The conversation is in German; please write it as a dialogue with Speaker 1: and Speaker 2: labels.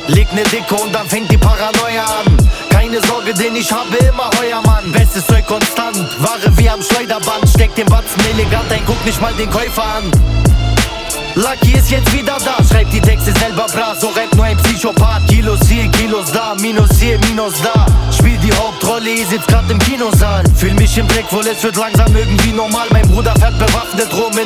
Speaker 1: Leg ne Dicke und dann fängt die Paranoia an. Keine Sorge, denn ich habe immer Heuer, Mann. Bestes Zeug konstant, Ware wie am Schleuderband. Steck den Batzen elegant ein, guck nicht mal den Käufer an. Lucky ist jetzt wieder da, schreibt die Texte selber bra. So rappt nur ein Psychopath. Kilos hier, Kilos da, Minus hier, Minus da. Spiel die Hauptrolle, ihr sitzt grad im Kinosaal. Fühl mich im Dreck, wohl es wird langsam irgendwie normal. Mein Bruder fährt bewaffnet rum in